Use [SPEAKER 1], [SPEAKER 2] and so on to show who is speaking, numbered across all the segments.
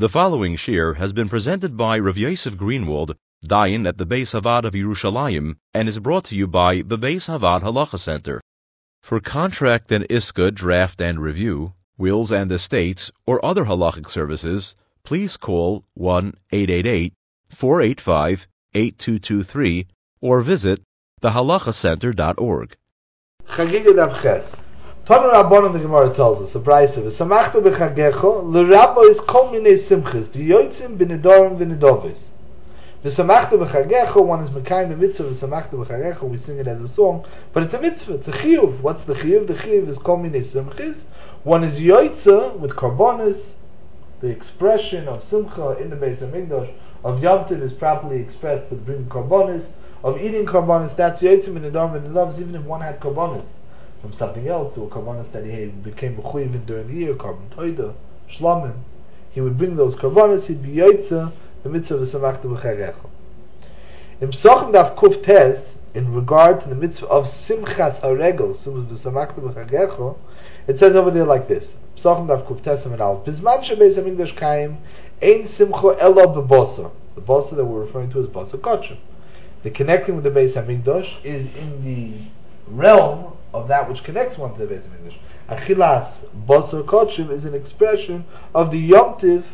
[SPEAKER 1] The following shir has been presented by Rav Yosef Greenwald, Dayan at the Beis Havad of Yerushalayim, and is brought to you by the Beis Havad Halacha Center. For contract and iska draft and review, wills and estates, or other halachic services, please call 1-888-485-8223 or visit thehalachacenter.org.
[SPEAKER 2] Chagiga Daf Ches. Tana Rabbanan, the Gemara tells us, a brayso, v'samachtu b'chagecho, l'rabbo is kol minei simchis, v'yotzim b'nedorim v'nedovis. V'samachtu b'chagecho, one is mekayim the mitzvah, v'samachtu b'chagecho, we sing it as a song, but it's a mitzvah, it's a chiyuv. What's the chiyuv? The chiyuv is kol minei simchis. One is yotza, with karbonis, the expression of simcha in the Beis HaMikdash, of Yom Tov is properly expressed with bringing karbonis, of eating karbonis, that's yotzim b'nedorim v'nedovis, even if one had karbonis from something else, to a karbonis that he became b'chuyivin during the year, carbon toida, shlomim, he would bring those karbonis, he'd be yotza, the mitzvah v'samachtu b'chagecho. In Psachim Daf Kuf Tes, in regard to the mitzvah of simchas haregel, v'samachtu b'chagecho, it says over there like this, Psachim Daf Kuf Tes Amid Aleph, Bizman shebeis hamikdash kaim, ein simcha elo b'bosa. The bosa that we're referring to is bosa kachim. The connecting with the Beis Hamikdash is in the realm of that which connects one to the Beis Hamikdash. Achilas basar kachim is an expression of the yomtiv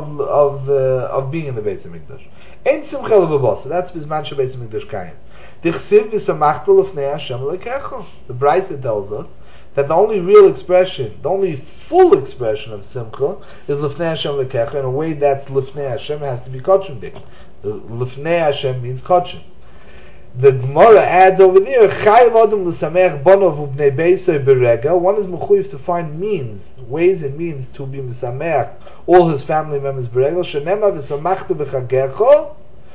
[SPEAKER 2] of being in the Beis Hamikdash. Ein simcha lebasa. That's bizman shebeis Hamikdash kaim. Dichsiv v'samachtu lefnei Hashem lekecho. The Brisa tells us that the only real expression, the only full expression of simcha is lefnei Hashem lekecho. In a way, that's lefnei Hashem has to be kachim dik. The lefnei Hashem means kachim. The Gemara adds over there, Chayav Adam l'samech bonov u'bnei beisai berega. One is mechuyev to find means, ways and means to be mesamech all his family members berega. Shenema v'samachtu b'chagecho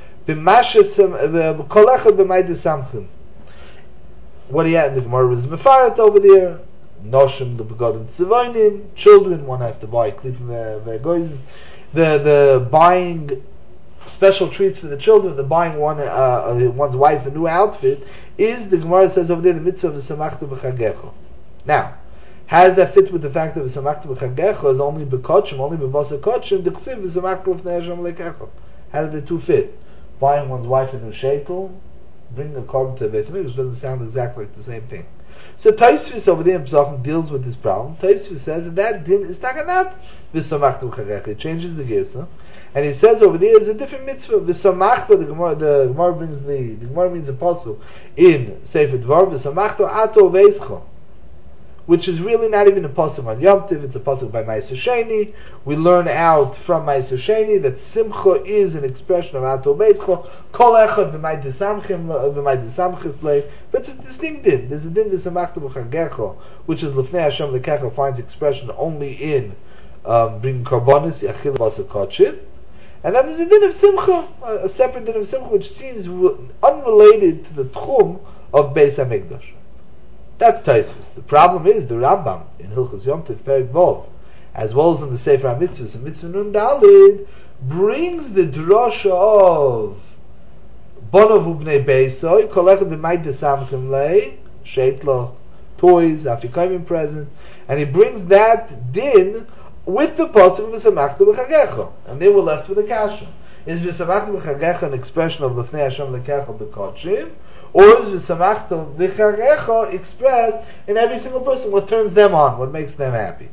[SPEAKER 2] b'mashet kol echad b'may desamchim. What do you have? The Gemara is mefaret over there. Noshim l'begodim tzivonim. Children, one has to buy klipim v'egoizim. The buying special treats for the children, the buying one's wife a new outfit, is, the Gemara says over there, the mitzvah of v'samachtu b'chagecho. Now, how does that fit with the fact that v'samachtu b'chagecho is only b'kochim, only b'vasa kochim, d'chsiv v'samachtu l'fnei Hashem lekecho? How do the two fit? Buying one's wife a new sheitel, bringing a korban to the Beis Hamikdash, doesn't sound exactly like the same thing. So Tosfos over there in Pesachim deals with this problem. Tosfos says that din is takanat v'samachtu b'chagecho. It changes the girsa. And he says over there is a different mitzvah. V'samachta, the Gemara brings the Gemara means apostle in Sefer Dvar. V'samachta ato veischo, which is really not even a pasuk on Yom Tov. It's a pasuk by Ma'aser Sheni. We learn out from Ma'aser Sheni that simcha is an expression of ato veischo. Kol echad v'may desamchis lei. But it's a distinct din. There's a din v'samachta b'chagecho, which is l'fnei Hashem lekecho, finds expression only in bringing karbonis yachil basa kachim. And then there's a din of simcha, a separate din of simcha, which seems unrelated to the tchum of Beis Hamikdash. That's Tosfos. The problem is the Rambam in Hilchos Yom Tov Perek Vov, as well as in the Sefer HaMitzvos, in Mitzvah Nun Dalid, brings the drasha of Bonov u'bnei Beisoi, kol echad b'may desamchim lei, sheitlo, toys, afikoyim present, and he brings that din with the pasuk v'samachtu b'chagecho, and they were left with a kasha. Is v'samachtu b'chagecho an expression of l'fnei Hashem lekecho b'kochim, or is v'samachtu b'chagecho expressed in every single person? What turns them on? What makes them happy?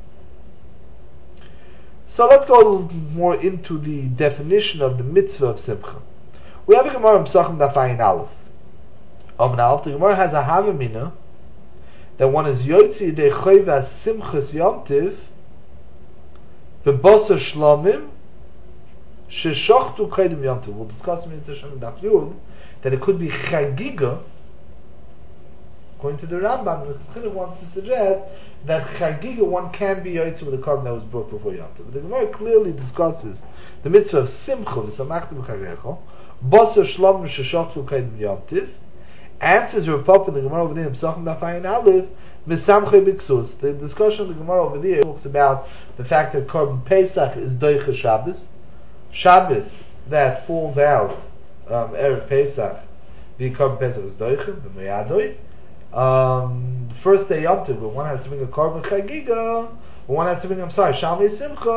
[SPEAKER 2] So let's go a little more into the definition of the mitzvah of simcha. We have a Gemara in Pesachim Daf Ayin Aleph. The Gemara has a havamina that one is yotzi yedei choyva simchas Yom Tov b'bosa shlomim sheshochtu kaidem Yom Tov. We'll discuss in Daf Yud that it could be chagiga. According to the Rambam, the Chassidus wants to suggest that chagiga one can be yotzi with a korban that was brought before Yom Tov. But the Gemara clearly discusses the mitzvah of simcha v'samachtu b'chagecho bosa shlomim sheshochtu kaidem Yom Tov. Answers Rav Papa in the Gemara over there in Pesachim Daf Ayin Aleph. The discussion of the Gemara over there talks about the fact that Korban Pesach is Doicha Shabbos. Shabbos that falls out Erev Pesach, the Korban Pesach is Doicha, the Meyadoi. The first day Yom Tov, when one has to bring a Korban Chagiga, one has to bring, Shalmei Simcha,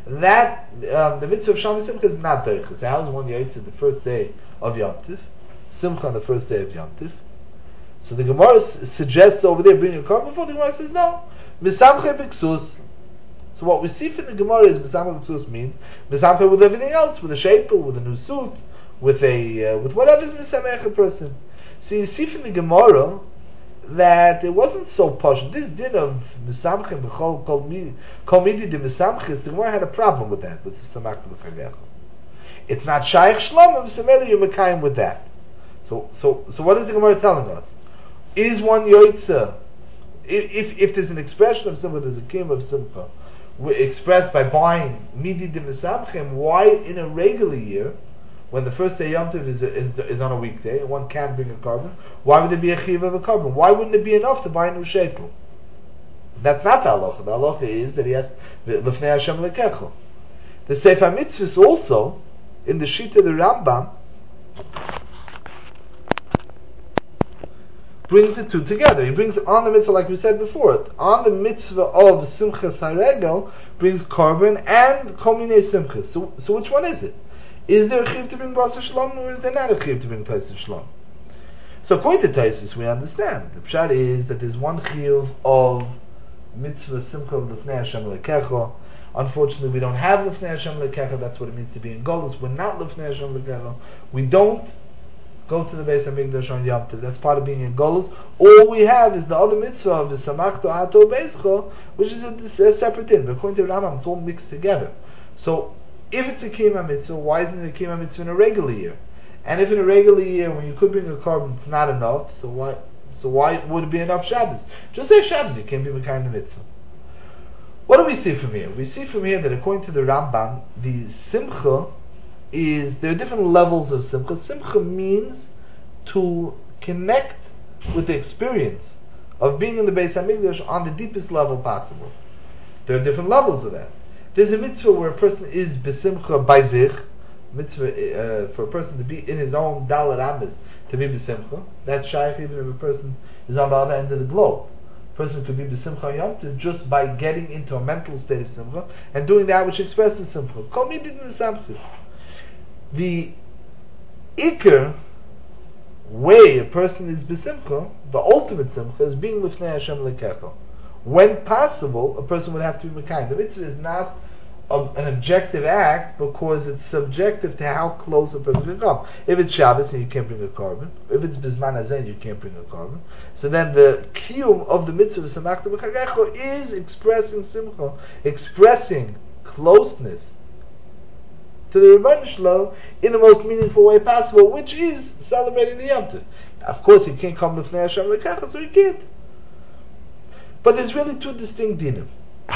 [SPEAKER 2] that the mitzvah of Shama Simcha is not Deichus. So how is one Yaitse the first day of Yom Tif? Simcha on the first day of Yom Tif. So the Gemara suggests over there bring a carbon before. The Gemara says no. Misamche b'ksus. So what we see from the Gemara is Misamche b'ksus means Misamche with everything else, with a sheitel, with a new suit, with whatever is Misamech a person. So you see from the Gemara that it wasn't so posh. This din of Misamche b'chol kol midi de Misamche, the Gemara had a problem with that, with Samach b'chagecha. It's not Shaykh Shlomim, so maybe you're Mekayim with that. So what is the Gemara telling us? Is one Yoitza, if there's an expression of Simcha, there's a kim of Simcha, expressed by buying Midi de Misamchem, why in a regular year, when the first day Yom Tov is on a weekday, and one can't bring a carbon, why would there be a chiv of a carbon? Why wouldn't it be enough to buy a new shetel? That's not the halacha. The halacha is that he has L'fnei Hashem lekecho. The Sefer Mitzvahs also, in the Shita of the Rambam, brings the two together. He brings on the mitzvah, like we said before, on the mitzvah of Simchas HaRegel, brings carbon and Kol Minei Simchas. So which one is it? Is there a chiv to bring Basar Shalom, or is there not a chiv to bring Taisa Shalom? So according to Taisus, we understand. The pshat is that there's one chiv of mitzvah Simcha of L'fnei Hashem Lekecho. Unfortunately, we don't have L'fnei Hashem Lekecho. That's what it means to be in Golus. We're not L'fnei Hashem Lekecho. We don't go to the Beis HaMikdash on Yom Tov. That's part of being in Golus. All we have is the other mitzvah of the Samachto Ato Beischo, which is a separate thing. According to Rambam, it's all mixed together. So, if it's a Kiyama mitzvah, why isn't it a Kiyama mitzvah in a regular year? And if in a regular year, when you could bring a carbon, it's not enough, so why would it be enough Shabbos? Just say Shabbos, you can't be Mekayim the mitzvah. What do we see from here? We see from here that according to the Rambam, the Simcha there are different levels of Simcha. Simcha means to connect with the experience of being in the Beis HaMikdash on the deepest level possible. There are different levels of that. There's a mitzvah where a person is besimcha by zich, mitzvah for a person to be in his own dalet amis, to be besimcha. That's shaykh even if a person is on the other end of the globe. A person could be besimcha yom tov just by getting into a mental state of simcha and doing that which expresses simcha. Kol midin v'samchis. The ikar way a person is besimcha, the ultimate simcha, is being l'fnei Hashem lekecho. When possible, a person would have to be mekayim. The mitzvah is not an objective act because it's subjective to how close a person can come. If it's Shabbos and you can't bring a carbon, if it's Bizman Hazen you can't bring a carbon, so then the kiyum of the mitzvah of Samachta B'Chagecho is expressing simcha, expressing closeness to the Rebbeinu Shalom in the most meaningful way possible, which is celebrating the Yom Tov. Of course, he can't come with L'fnei Hashem Lekecho, so he can't. But there's really two distinct dinim.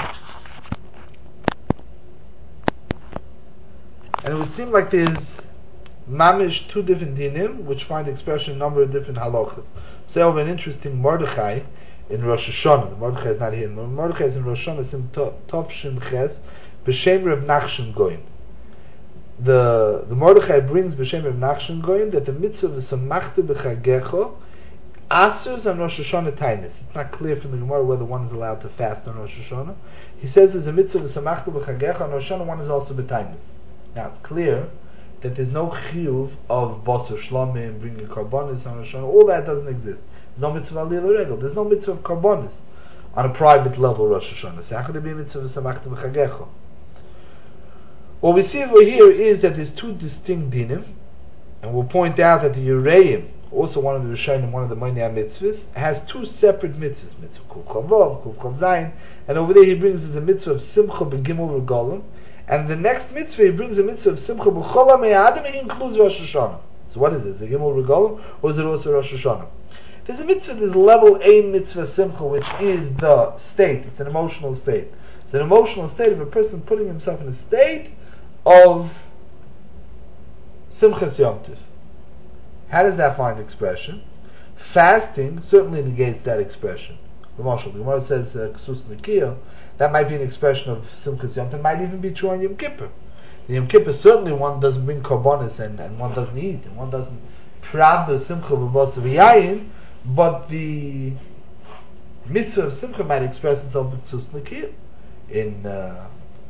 [SPEAKER 2] And it would seem like there's mamish two different dinim, which find expression in a number of different halachas. Say over an interesting Mordechai in Rosh Hashanah. Mordechai is not here. Mordechai is in Rosh Hashanah, Sim Tov Shin Ches, B'Shem Rav Nachshon Goyin. The Mordechai brings B'Shem Rav Nachshon Goyin that the mitzvah of the Samachta B'Chagecho asers on Rosh Hashanah Tainis. It's not clear from the Gemara whether one is allowed to fast on Rosh Hashanah. He says there's a mitzvah of the Samachta B'Chagecho on Rosh Hashanah, one is also B'Tainis. Now it's clear that there's no chiyuv of basar shlomim, bringing karbonis on Rosh Hashanah. All that doesn't exist. There's no mitzvah aliyah regel. There's no mitzvah of karbonis on a private level Rosh Hashanah. So how could there be a mitzvah of samachta b'chagecho? What we see over here is that there's two distinct dinim, and we'll point out that the Yereim, also one of the Rishonim, one of the Moinei mitzvahs, has two separate mitzvahs, mitzvah Kuf Chavov, Kuf Chav Zayin, and over there he brings the mitzvah of simcha b'gimel regalim. And the next mitzvah, he brings a mitzvah of Simcha B'chol HaMe'adim, and he includes Rosh Hashanah. So what is this? Is it Gimel Regalim, or is it also Rosh Hashanah? There's a mitzvah, there's level A mitzvah Simcha, which is the state. It's an emotional state. It's an emotional state of a person putting himself in a state of Simchas Yom Tov. How does that find expression? Fasting certainly negates that expression. The Gemara says Ksus Nikiya. That might be an expression of Simchas Yom Tov. It might even be true on Yom Kippur. The Yom Kippur certainly one doesn't bring karbonis and one doesn't eat and one doesn't pravda Simcha b'bas v'yayin, but the mitzvah of Simcha might express itself in Ksus Nikiya, in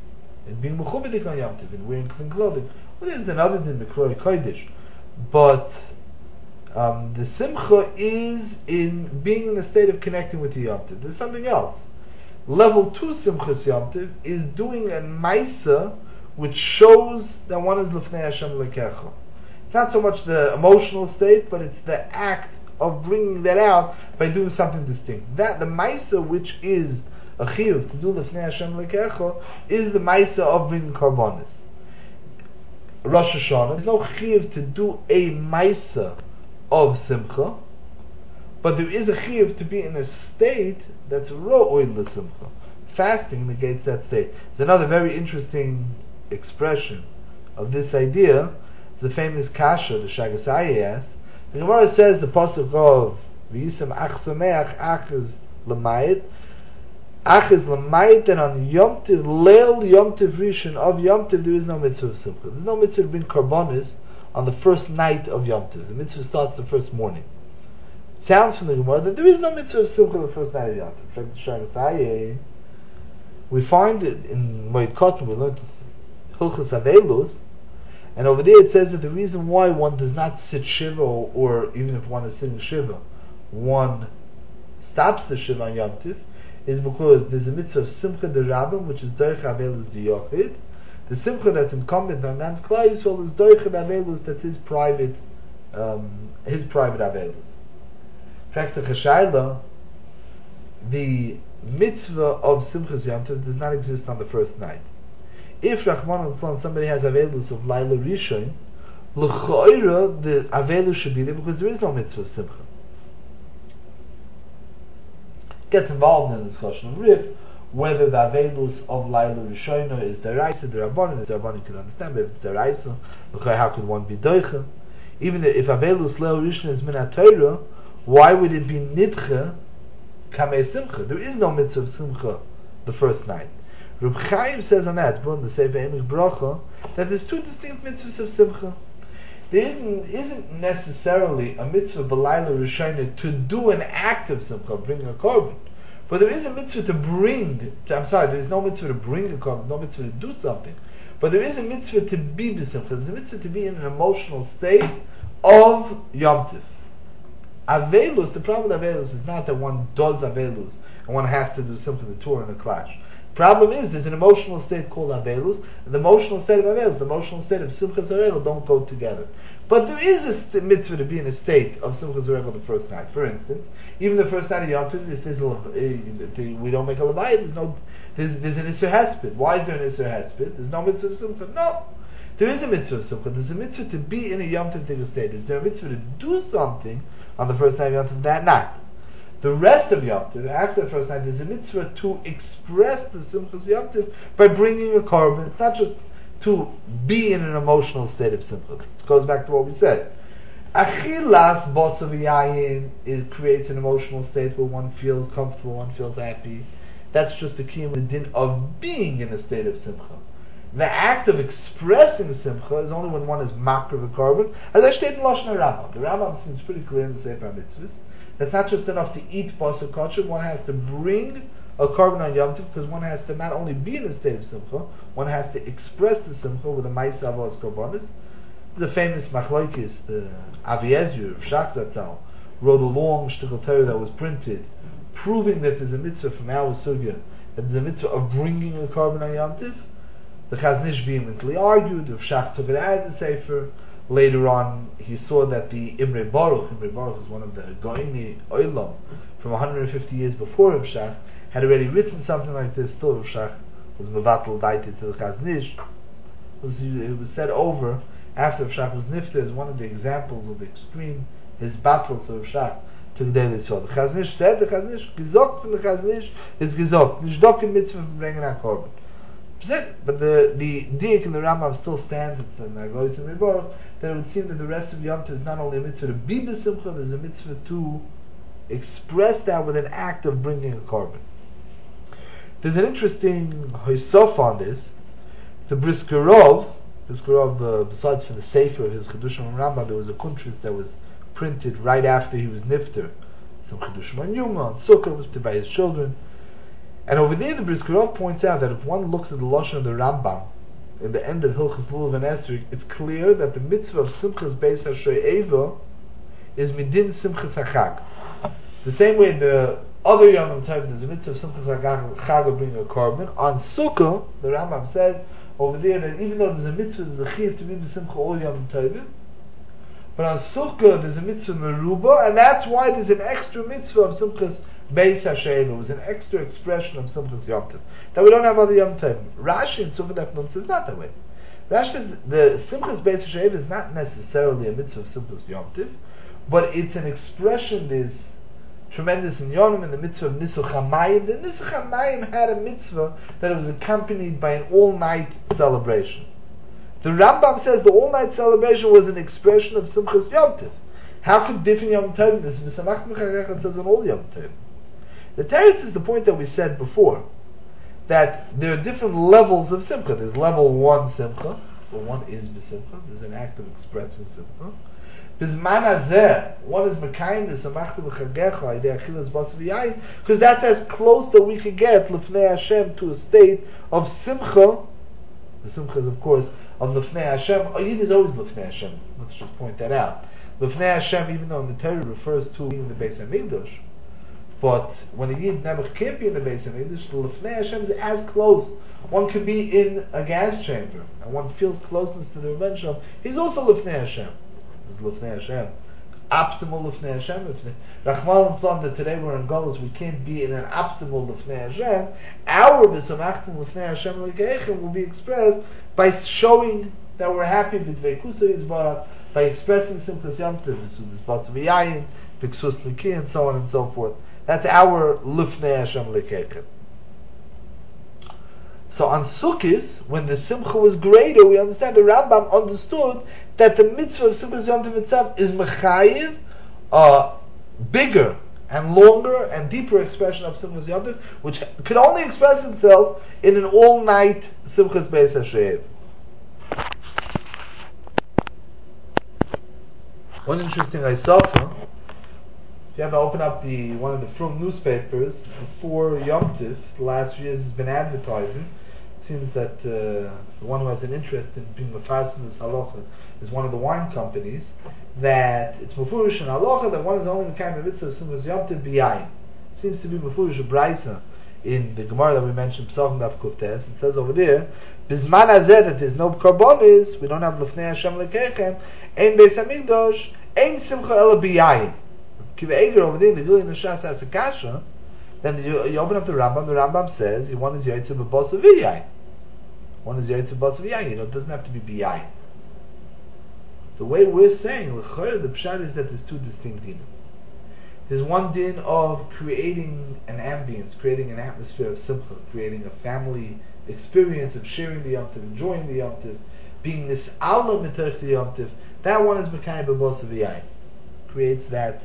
[SPEAKER 2] in being mechubadik on Yom Tov, in wearing clean clothing. Well, there's another thing, Mikroi Kodesh, but the simcha is in being in a state of connecting with the Yom Tov. There's something else. Level 2 Simchas Yom Tov is doing a Maisa which shows that one is Lefnei Hashem Lekecha. It's not so much the emotional state, but it's the act of bringing that out by doing something distinct. That the Maisa which is a chiyuv to do Lefnei Hashem Lekecha is the Maisa of bringing Karbonis. Rosh Hashanah, there's no chiyuv to do a Maisa of Simcha, but there is a chiyuv to be in a state that's ro'oy l'simcha. Fasting negates that state. There's another very interesting expression of this idea. The famous kasha, the Shagasai asks. The Gemara says the pasuk of V'yisam ach sameach ach is l'mayit. Ach is l'mayit, and on Yom Tiv, Leil Yom Tiv Rishon of Yom Tiv, there is no mitzvah of simcha. There's no mitzvah to bring karbonis on the first night of Yom Tiv. The mitzvah starts the first morning. Sounds from the Gemara that there is no mitzvah of simcha the first night of Yom Tov. We find it in Moed Katan, we learned Hilchos Avelus, and over there it says that the reason why one does not sit Shiva, or even if one is sitting Shiva, one stops the Shiva on Yom Tiv, is because there's a mitzvah of Simcha de Rabbim, which is Doich Avelus de Yochid. The Simcha that's incumbent on man's Klal Yisrael is Doich Avelus, that's his private Avelus. The mitzvah of Simchas Yom Tov does not exist on the first night. If Rahman al somebody has Avelus of Laila Rishon, l'choira the Avelus should be there because there is no mitzvah of Simcha. Gets involved in the discussion of Rif whether the Avelus of Laila Rishon is Deraisa, the Rabbanan, the Rabbanan can understand, but if it's Deraisa, how could one be Doicha? Even if Avelus Laila Rishon is Minat Torah, why would it be Nidcha Kamei Simcha? There is no mitzvah of Simcha the first night. Reb Chaim says on that, the Sefer Emich Bracha, that there's two distinct mitzvahs of Simcha. There isn't necessarily a mitzvah b'layla rishayna to do an act of Simcha, bring a korban. But there is a mitzvah there is no mitzvah to bring a korban, no mitzvah to do something. But there is a mitzvah to be b'simcha. There's a mitzvah to be in an emotional state of Yom Tiv. Avelus, the problem with Avelus is not that one does Avelus and one has to do something the Torah in a clash. The problem is there's an emotional state called Avelus, and the emotional state of Avelus, the emotional state of Simchas Harel don't go together. But there is a mitzvah to be in a state of Simchas Harel the first night. For instance, even the first night of Yom Tov, we don't make a Levayit, there's an Isser Hesped. Why is there an Isser Hesped? There's no mitzvah of Simcha. No. There is a mitzvah of Simcha. There's a mitzvah to be in a Yom Tov state. Is there a mitzvah to do something on the first night of Yom Tov that night? The rest of Yom Tov, after the first night, there's a mitzvah to express the Simchas Yom Tov by bringing a korban. It's not just to be in an emotional state of Simcha. This goes back to what we said. Achilas bosav yayin creates an emotional state where one feels comfortable, one feels happy. That's just the key in the din of being in a state of Simcha. The act of expressing Simcha is only when one is makar of a korban. As I stated in Lashon Rambam, the Rambam seems pretty clear in the Sefer HaMitzvos. That's not just enough to eat basar kosher. One has to bring a korban on Yom Tov because one has to not only be in a state of Simcha, one has to express the Simcha with a Ma'aseh Avos Korbanos. The famous Machlokes, the Avi Ezra, Shach Zatzal, wrote a long shtickle Torah that was printed, proving that there's a mitzvah from our sugya, that there's a mitzvah of bringing a korban on Yom Tov. The Chazon Ish vehemently argued. Rav Shach took it out of the Sefer. Later on, he saw that the Imre Baruch is one of the Goini Oilam from 150 years before Rav Shach, had already written something like this. Still, Rav Shach was mevatel daite to the Chazon Ish. It was said over after Rav Shach was nifter as one of the examples of the extreme his battle to Rav Shach to the daily soul. The Chazon Ish said, the Chazon Ish gezogt from the Chazon Ish is gezogt. Nicht doch in mitzvah from bringing a korban. But the diak in the Rambam still stands. It's in Nagoyis and Rebor, that it would seem that the rest of Yom Tov is not only a mitzvah to be b'simcha, there's a mitzvah to express that with an act of bringing a korban. There's an interesting hoisof on this. The Briskerov, besides from the Sefer of his Chedushim and Rambam, there was a kuntris that was printed right after he was nifter. Some Chedushim on Yuma, on Sukkah, was printed by his children. And over there, the Brisker Rov points out that if one looks at the Lashon of the Rambam, in the end of Hilchos Lulav and Esrog, it's clear that the mitzvah of Simchas Beis HaSho'eva is Midin Simchas HaChag. The same way the other Yom Tov, there's a mitzvah of Simchas HaChag of bringing a korban. On Sukkah, the Rambam says over there that even though there's a mitzvah, there's a chiyuv to be b'simcha all Yom Tov, but on Sukkah there's a mitzvah meruba, and that's why there's an extra mitzvah of Simchas Beis HaSho'eva. It was an extra expression of Simchas Yom Tov that we don't have other Yom Tov. Rashi in Sukkah Daf Nun says not that way. Rashi says the Simchas Beis HaSho'eva is not necessarily a mitzvah of Simchas Yom Tov, but it's an expression. There's tremendous in Yonim in the mitzvah of Nisuch HaMayim. The Nisuch HaMayim had a mitzvah that was accompanied by an all-night celebration. The Rambam says the all-night celebration was an expression of Simchas Yom Tov. How could different Yom Tov this? V'samach Mecharecha says on all Yom Tov. The teretz is the point that we said before, that there are different levels of Simcha. There's level 1 Simcha, where one is b'Simcha. There's an act of expressing Simcha. Bizman hazeh, one is mekayim v'samachta v'chagecha idei achilas bas v'yayin, because that's as close that we could get l'fnei Hashem to a state of simcha. The simcha is, of course, of l'fnei Hashem. A yid is always l'fnei Hashem. Let's just point that out. L'fnei Hashem, even though in the Torah refers to being in the Beis Hamikdash, but when a yid never can't be in the Beis Hamikdash, the l'fnei Hashem is as close. One could be in a gas chamber, and one feels closeness to the Rebbe Shalom. He's also l'fnei Hashem. L'fnei Hashem, optimal l'fnei Hashem. Rachman and Son, that today we're in Golos, we can't be in an optimal l'fnei Hashem. Our v'samachtim l'fnei Hashem l'keichem will be expressed by showing that we're happy with Veikusa Yisbarach, by expressing Simchas Yom Tov, V'sudas Batz V'yayin, V'ksus L'ki, and so on and so forth. That's our l'fnei Hashem l'keichem. So on Sukkot, when the Simcha was greater, we understand the Rambam understood that the mitzvah of Simchas Yom Tov itself is mechayiv, bigger and longer and deeper expression of Simchas Yom Tov, which could only express itself in an all-night Simchas Beis HaSho'eva. One interesting Isafa, if you ever open up one of the Frum newspapers before Yom Tov, the last few years has been advertising. It seems that the one who has an interest in being mefarsim this halacha is one of the wine companies, that it's mefurish in halacha that one is only the kind of mitzvah Simchas Yom Tov b'yayin. Seems to be mefurish a braysa in the Gemara that we mentioned, Psachim Daf Kuftes. It says over there, Bizman hazeh, that there's no karbonis, we don't have l'fnei Hashem l'keichem, ein Beis Hamikdash, ein simcha ela b'yayin. Over there, the Gilui Nashas has a kasha. Then you open up the Rambam says one is Yaitz b'basa v'yayin. One is Yaitz b'basa v'yayin. It doesn't have to be b'yayin. The way we're saying, the pshat is that there's two distinct dinim. There's one din of creating an ambience, creating an atmosphere of simcha, creating a family experience of sharing the Yom Tov, enjoying the Yom Tov, being this Allah mitoch the Yom Tov. That one is Mekayim b'basa v'yayin. Creates that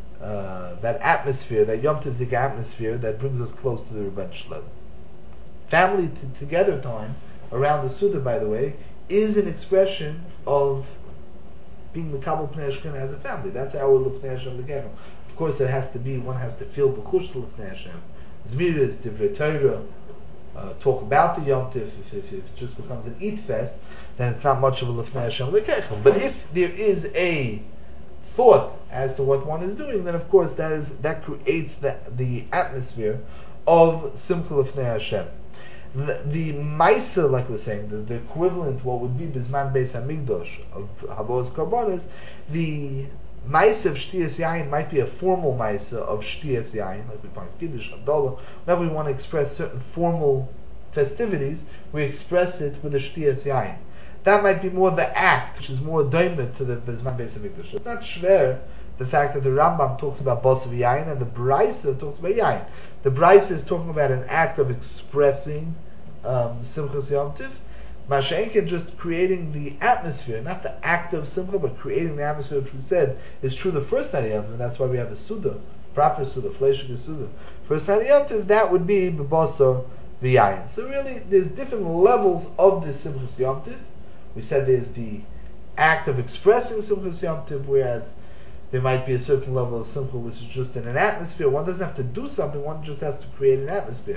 [SPEAKER 2] atmosphere, that Yom Tovdik atmosphere that brings us close to the Rebbeinu Shalom. Family together time around the Suda, by the way, is an expression of being Mekabel Pnei Hashem as a family. That's our L'fnei Hashem L'keichem. Of course, one has to feel B'chush L'fnei Hashem. Zmiris, Divrei Torah, talk about the Yom Tov. If it just becomes an eat fest, then it's not much of a L'fnei Hashem L'keichem. But if there is a thought as to what one is doing, then of course that creates the atmosphere of Simcha L'fnei Hashem. The Maisa, like we're saying, the equivalent, what would be Bizman Beis Hamikdash of Havos Karbonis, the Maisa of Shtiyas Yayin might be a formal Maisa of Shtiyas Yayin, like we find Kiddush, Havdalah. Whenever we want to express certain formal festivities, we express it with a Shtiyas Yayin. That might be more the act, which is more doimit to the Bizman Beis Hamikdash. It's not shver the fact that the Rambam talks about Bas v'yayin and the Braisa talks about Yayin. The Braisa is talking about an act of expressing Simchas Yom Tov. Masha'enken just creating the atmosphere, not the act of Simcha, but creating the atmosphere, which we said is true the first night of Yom Tov, and that's why we have a Suda, proper Suda, Fleshik Suda. First night of Yom Tov, that would be B'Basa v'yayin. So really, there's different levels of the Simchas Yom Tov. We said there's the act of expressing Simchas Yom Tov, whereas there might be a certain level of Simcha which is just in an atmosphere. One doesn't have to do something, one just has to create an atmosphere.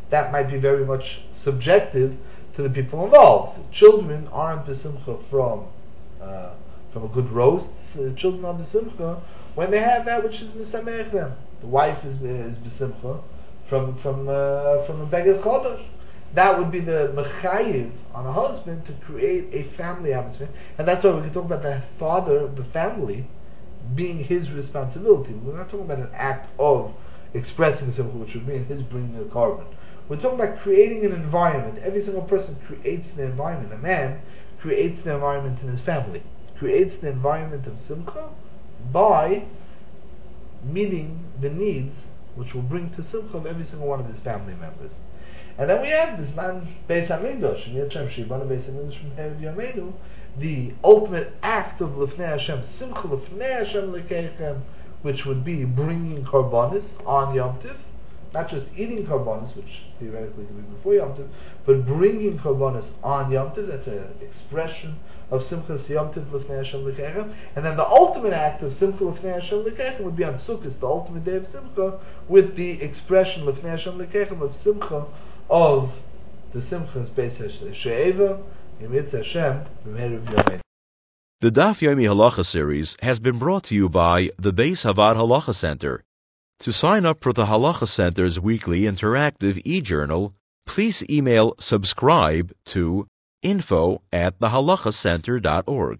[SPEAKER 2] that might be very much subjective to the people involved. Children aren't besimcha from a good roast. Children are besimcha when they have that which is misamech them. The wife is besimcha from a beged chodesh. That would be the mechayiv on a husband to create a family atmosphere, and that's why we can talk about the father of the family being his responsibility. We're not talking about an act of expressing simcha, which would mean his bringing a carbon. We're talking about creating an environment. Every single person creates the environment. A man creates the environment in his family, creates the environment of simcha by meeting the needs which will bring to simcha of every single one of his family members. And then we have this man Beis Hamikdash, the ultimate act of Lifnei Hashem, Simcha Lifnei Hashem Lekeichem, which would be bringing karbanis on Yom Tiv, not just eating karbanis, which theoretically can be before Yom Tiv, but bringing karbanis on Yom Tiv. That's an expression of Simchas Yom Tiv Lifnei Hashem Lekeichem. And then the ultimate act of Simcha Lifnei Hashem Lekeichem would be on Sukkot, the ultimate day of Simcha, with the expression Lifnei Hashem Lekeichem of Simcha of the Simchas Beis She'eva, Yimitz Hashem, B'meir Yomei.
[SPEAKER 1] The Daf Yomi Halacha series has been brought to you by the Beis Havad Halacha Center. To sign up for the Halacha Center's weekly interactive e-journal, please email subscribe to info@thehalachacenter.org.